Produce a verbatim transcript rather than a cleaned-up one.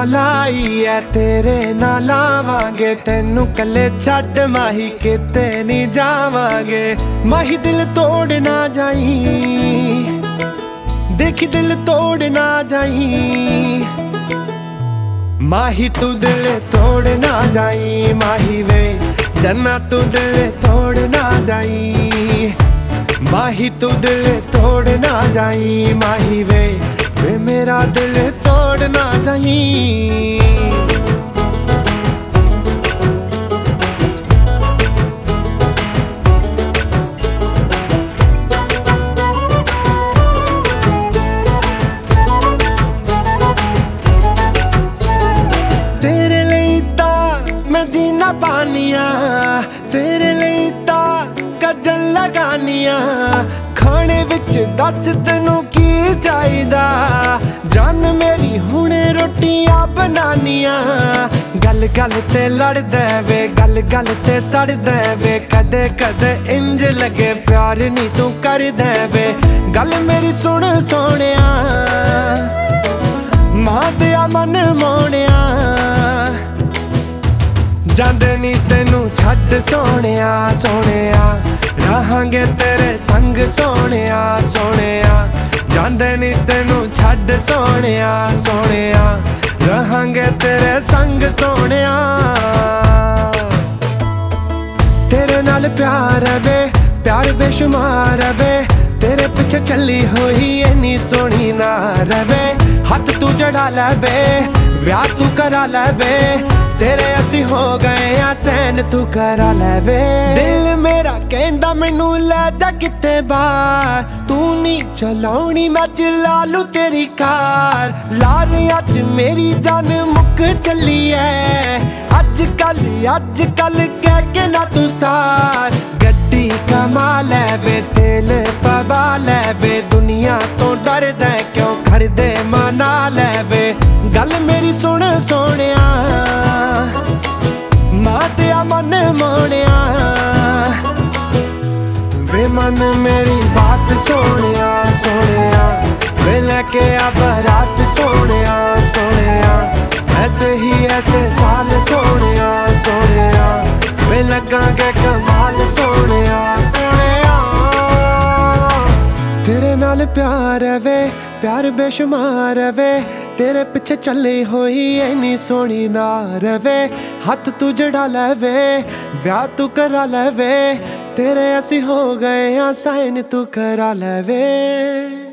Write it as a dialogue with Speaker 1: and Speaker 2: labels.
Speaker 1: नाल आई है तेरे नाल आवांगे, तेनू कल्ले छड्ड माही किते नहीं जावांगे। माही दिल तोड़ ना जाई, देखी दिल तोड़ ना जाई, माही तू दिल तोड़ ना जाई। माही वे जन्ना तू दिल तोड़ ना जाई, माही तू दिल तोड़ ना जाई। माही वे वे मेरा दिल तोड़ ना जाई। तेरे लिए तां मैं जीना पानिया, तेरे लिए तां गजल लगानिया। खाने विच दस तेनू की चाहिदा, जान मेरी हुणे रोटियां बनानिया। गल गल ते लड़दे वे, गल गल ते सड़दे वे, कदे कदे इंज लगे प्यार नी तू कर दे वे। गल मेरी सुन सोनिया, मां दिया मन मोनिया, जांदे नी तेनू छड्ड सोनिया सोनिया। रहांगे तेरे संग सोनिया सोनिया, जांदे नी तेनू छड्ड सोनिया सोनिया। रहांगे तेरे संग सोनिया, तेरे नाल प्यार वे प्यार बेशुमार वे। तेरे पिछे चली होई इन्नी सोहनी ना रवे। हथ तू जड़ा लवे, ब्याह तू करा लवे, तेरे असी हो गए आ सैन तू करा लवे। दिल मेरा कहंदा मैनू ले जा किते बाहर, तू नी चलाउणी मैं चला लू तेरी कार। लार अज मेरी जान मुक चली है, अज कल अज कल कह के ना तू सार। गड्डी कमा लैवे तेल पवा लैवे, दुनिया तो डरदा क्यों घर दे मना लैवे। गल मेरी सुन सोनिया, मां तेरा मन मोनिया, वे मन मेरी बात सोनिया सोनिया। वे लेके आ बारात सोनिया सोनिया, ऐसे ही ऐसे साल सोनिया सोनिया। वे लगांगे कमाल सोनिया सोनिया। तेरे नाल प्यार वे प्यार बेशुमार वे, तेरे पिछे चली होई इन्नी सोहनी ना रवे। हथ तू जड़ा लवे, ब्याह तू करा लवे, तेरे असी हो गए आ साइन तू करा लवे।